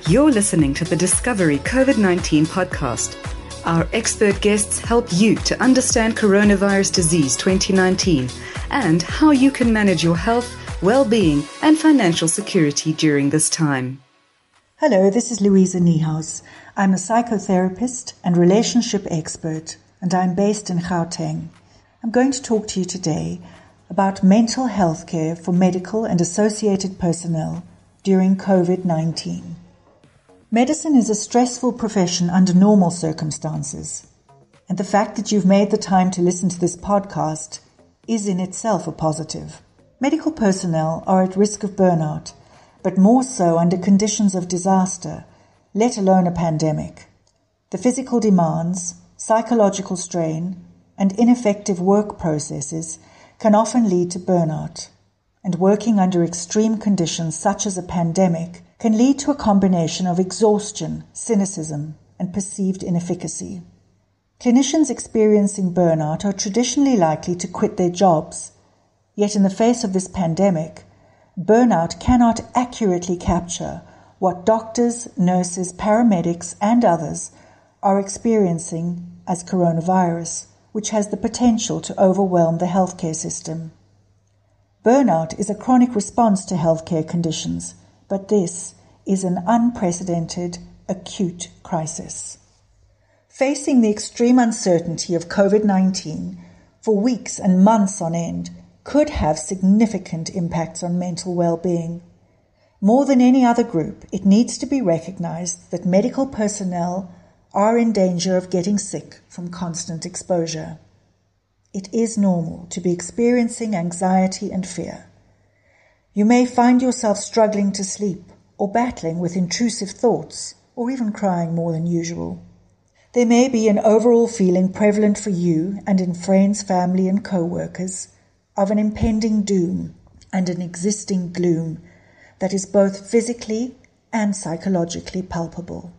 You're listening to the Discovery COVID-19 podcast. Our expert guests help you to understand coronavirus disease 2019 and how you can manage your health, well-being, and financial security during this time. Hello, this is Louisa Niehaus. I'm a psychotherapist and relationship expert, and I'm based in Gauteng. I'm going to talk to you today about mental health care for medical and associated personnel during COVID-19. Medicine is a stressful profession under normal circumstances, and the fact that you've made the time to listen to this podcast is in itself a positive. Medical personnel are at risk of burnout, but more so under conditions of disaster, let alone a pandemic. The physical demands, psychological strain, and ineffective work processes can often lead to burnout, and working under extreme conditions such as a pandemic can lead to a combination of exhaustion, cynicism, and perceived inefficacy. Clinicians experiencing burnout are traditionally likely to quit their jobs, yet in the face of this pandemic, burnout cannot accurately capture what doctors, nurses, paramedics, and others are experiencing as coronavirus, which has the potential to overwhelm the healthcare system. Burnout is a chronic response to healthcare conditions, but this is an unprecedented, acute crisis. Facing the extreme uncertainty of COVID-19 for weeks and months on end could have significant impacts on mental well-being. More than any other group, it needs to be recognized that medical personnel are in danger of getting sick from constant exposure. It is normal to be experiencing anxiety and fear. You may find yourself struggling to sleep or battling with intrusive thoughts or even crying more than usual. There may be an overall feeling prevalent for you and in friends, family and co-workers of an impending doom and an existing gloom that is both physically and psychologically palpable.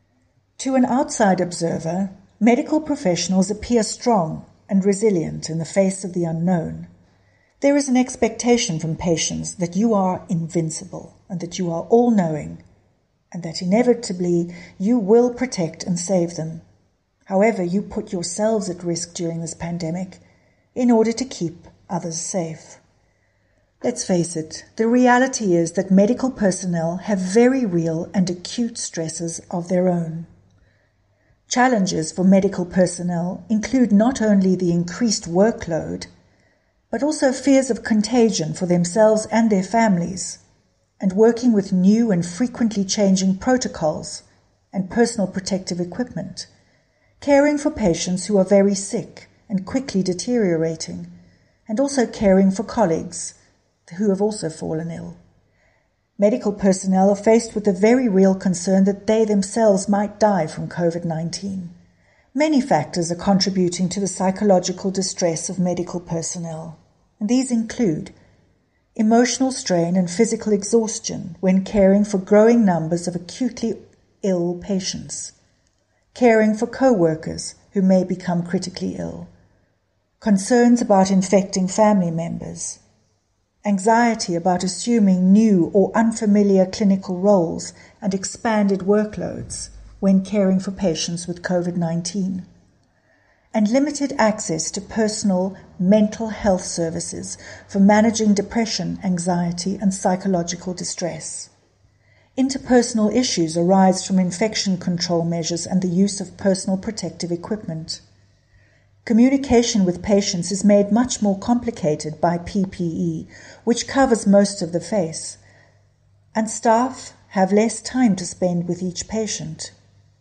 To an outside observer, medical professionals appear strong and resilient in the face of the unknown. There is an expectation from patients that you are invincible and that you are all-knowing, and that inevitably you will protect and save them. However, you put yourselves at risk during this pandemic in order to keep others safe. Let's face it, the reality is that medical personnel have very real and acute stresses of their own. Challenges for medical personnel include not only the increased workload, but also fears of contagion for themselves and their families, and working with new and frequently changing protocols and personal protective equipment, caring for patients who are very sick and quickly deteriorating, and also caring for colleagues who have also fallen ill. Medical personnel are faced with the very real concern that they themselves might die from COVID-19. Many factors are contributing to the psychological distress of medical personnel, and these include emotional strain and physical exhaustion when caring for growing numbers of acutely ill patients, caring for co-workers who may become critically ill, concerns about infecting family members, anxiety about assuming new or unfamiliar clinical roles and expanded workloads when caring for patients with COVID-19, and limited access to personal mental health services for managing depression, anxiety, and psychological distress. Interpersonal issues arise from infection control measures and the use of personal protective equipment. Communication with patients is made much more complicated by PPE, which covers most of the face, and staff have less time to spend with each patient.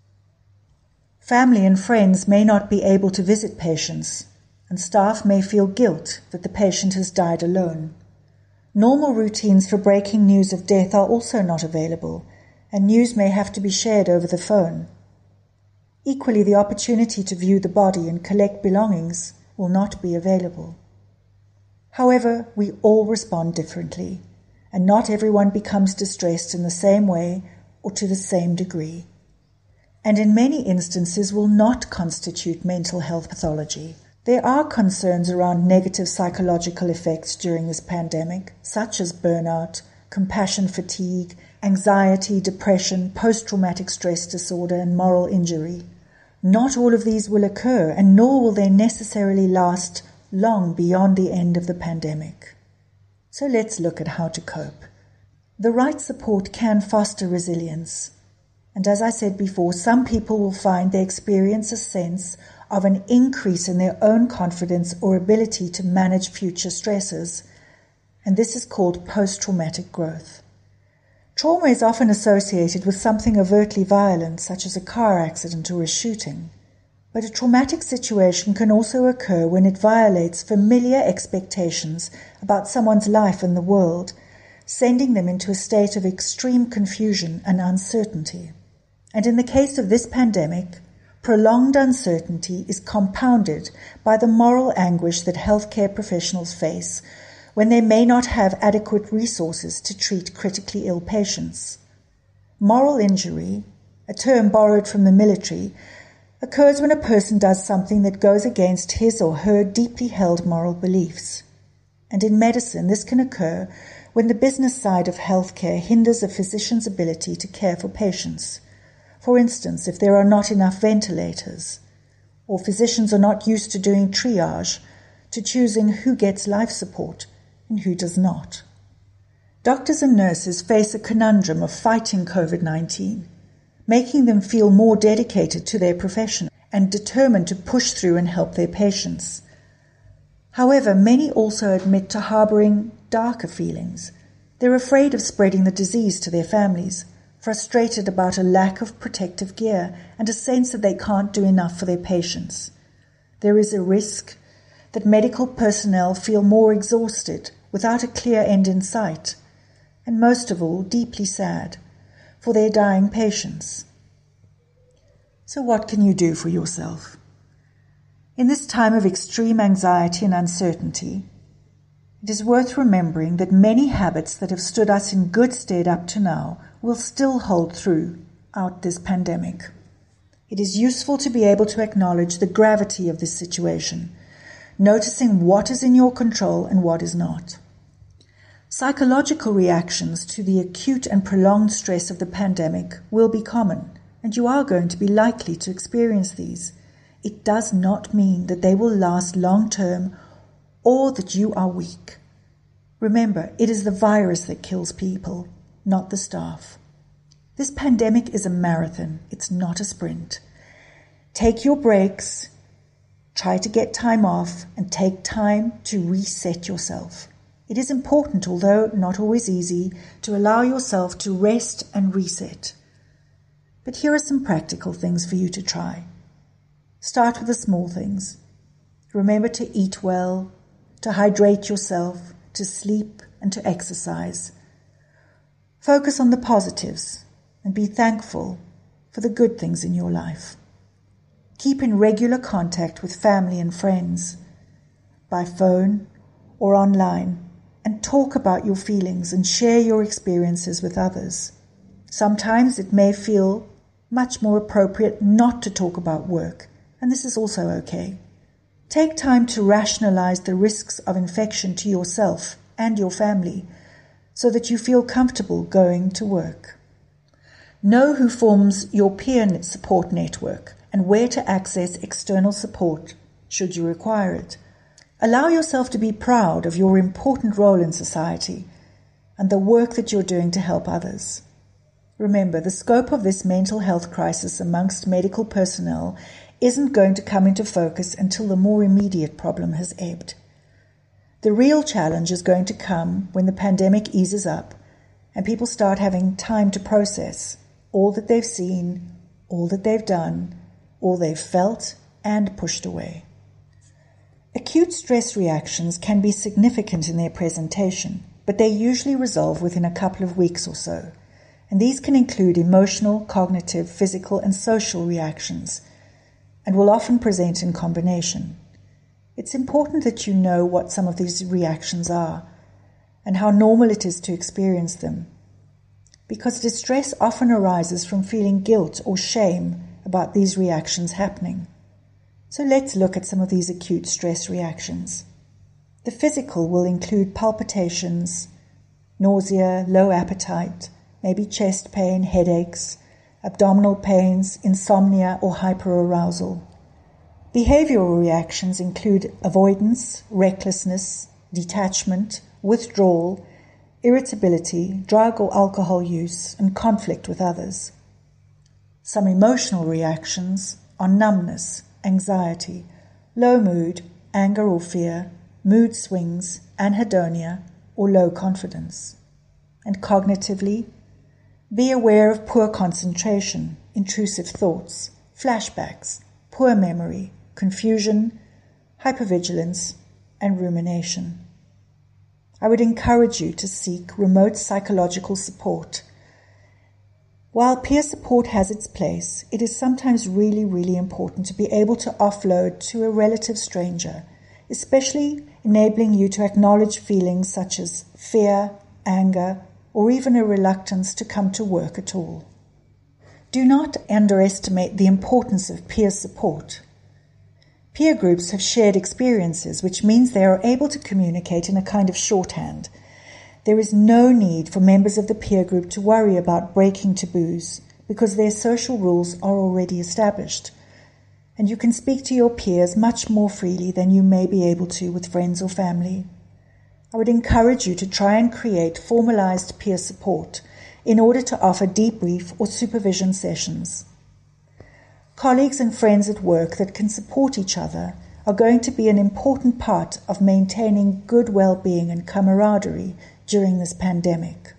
Family and friends may not be able to visit patients, and staff may feel guilt that the patient has died alone. Normal routines for breaking news of death are also not available, and news may have to be shared over the phone. Equally, the opportunity to view the body and collect belongings will not be available. However, we all respond differently, and not everyone becomes distressed in the same way or to the same degree, and in many instances will not constitute mental health pathology. There are concerns around negative psychological effects during this pandemic, such as burnout, compassion fatigue, anxiety, depression, post-traumatic stress disorder, and moral injury. Not all of these will occur, and nor will they necessarily last long beyond the end of the pandemic. So let's look at how to cope. The right support can foster resilience. And as I said before, some people will find they experience a sense of an increase in their own confidence or ability to manage future stresses. And this is called post-traumatic growth. Trauma is often associated with something overtly violent, such as a car accident or a shooting. But a traumatic situation can also occur when it violates familiar expectations about someone's life and the world, sending them into a state of extreme confusion and uncertainty. And in the case of this pandemic, prolonged uncertainty is compounded by the moral anguish that healthcare professionals face when they may not have adequate resources to treat critically ill patients. Moral injury, a term borrowed from the military, occurs when a person does something that goes against his or her deeply held moral beliefs. And in medicine, this can occur when the business side of healthcare hinders a physician's ability to care for patients. For instance, if there are not enough ventilators, or physicians are not used to doing triage, to choosing who gets life support and who does not. Doctors and nurses face a conundrum of fighting COVID-19, making them feel more dedicated to their profession and determined to push through and help their patients. However, many also admit to harboring darker feelings. They're afraid of spreading the disease to their families, frustrated about a lack of protective gear and a sense that they can't do enough for their patients. There is a risk that medical personnel feel more exhausted without a clear end in sight, and most of all, deeply sad for their dying patients. So what can you do for yourself? In this time of extreme anxiety and uncertainty, it is worth remembering that many habits that have stood us in good stead up to now will still hold throughout this pandemic. It is useful to be able to acknowledge the gravity of this situation, noticing what is in your control and what is not. Psychological reactions to the acute and prolonged stress of the pandemic will be common, and you are going to be likely to experience these. It does not mean that they will last long-term or that you are weak. Remember, it is the virus that kills people, not the staff. This pandemic is a marathon, it's not a sprint. Take your breaks, try to get time off, and take time to reset yourself. It is important, although not always easy, to allow yourself to rest and reset. But here are some practical things for you to try. Start with the small things. Remember to eat well, to hydrate yourself, to sleep, and to exercise. Focus on the positives and be thankful for the good things in your life. Keep in regular contact with family and friends, by phone or online, and talk about your feelings and share your experiences with others. Sometimes it may feel much more appropriate not to talk about work, and this is also okay. Take time to rationalize the risks of infection to yourself and your family so that you feel comfortable going to work. Know who forms your peer support network and where to access external support should you require it. Allow yourself to be proud of your important role in society and the work that you're doing to help others. Remember, the scope of this mental health crisis amongst medical personnel isn't going to come into focus until the more immediate problem has ebbed. The real challenge is going to come when the pandemic eases up and people start having time to process all that they've seen, all that they've done, all they've felt and pushed away. Acute stress reactions can be significant in their presentation, but they usually resolve within a couple of weeks or so. And these can include emotional, cognitive, physical, and social reactions, and will often present in combination. It's important that you know what some of these reactions are and how normal it is to experience them, because distress often arises from feeling guilt or shame about these reactions happening. So let's look at some of these acute stress reactions. The physical will include palpitations, nausea, low appetite, maybe chest pain, headaches, abdominal pains, insomnia, or hyperarousal. Behavioral reactions include avoidance, recklessness, detachment, withdrawal, irritability, drug or alcohol use, and conflict with others. Some emotional reactions are numbness, anxiety, low mood, anger or fear, mood swings, anhedonia, or low confidence. And cognitively, be aware of poor concentration, intrusive thoughts, flashbacks, poor memory, confusion, hypervigilance, and rumination. I would encourage you to seek remote psychological support. While peer support has its place, it is sometimes really, really important to be able to offload to a relative stranger, especially enabling you to acknowledge feelings such as fear, anger, or even a reluctance to come to work at all. Do not underestimate the importance of peer support. Peer groups have shared experiences, which means they are able to communicate in a kind of shorthand. There is no need for members of the peer group to worry about breaking taboos because their social rules are already established, and you can speak to your peers much more freely than you may be able to with friends or family. I would encourage you to try and create formalized peer support in order to offer debrief or supervision sessions. Colleagues and friends at work that can support each other are going to be an important part of maintaining good well-being and camaraderie during this pandemic.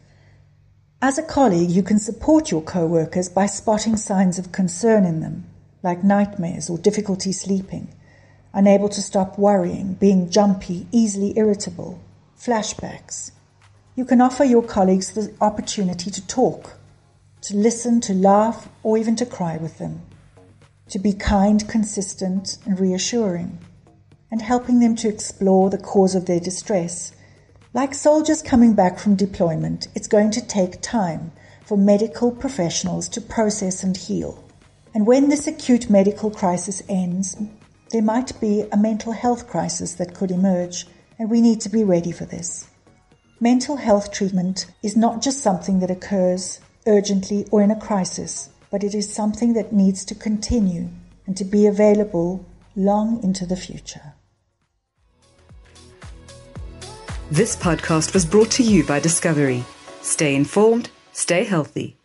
As a colleague, you can support your co-workers by spotting signs of concern in them, like nightmares or difficulty sleeping, unable to stop worrying, being jumpy, easily irritable, flashbacks. You can offer your colleagues the opportunity to talk, to listen, to laugh, or even to cry with them, to be kind, consistent, and reassuring, and helping them to explore the cause of their distress. Like soldiers coming back from deployment, it's going to take time for medical professionals to process and heal. And when this acute medical crisis ends, there might be a mental health crisis that could emerge, and we need to be ready for this. Mental health treatment is not just something that occurs urgently or in a crisis, but it is something that needs to continue and to be available long into the future. This podcast was brought to you by Discovery. Stay informed, stay healthy.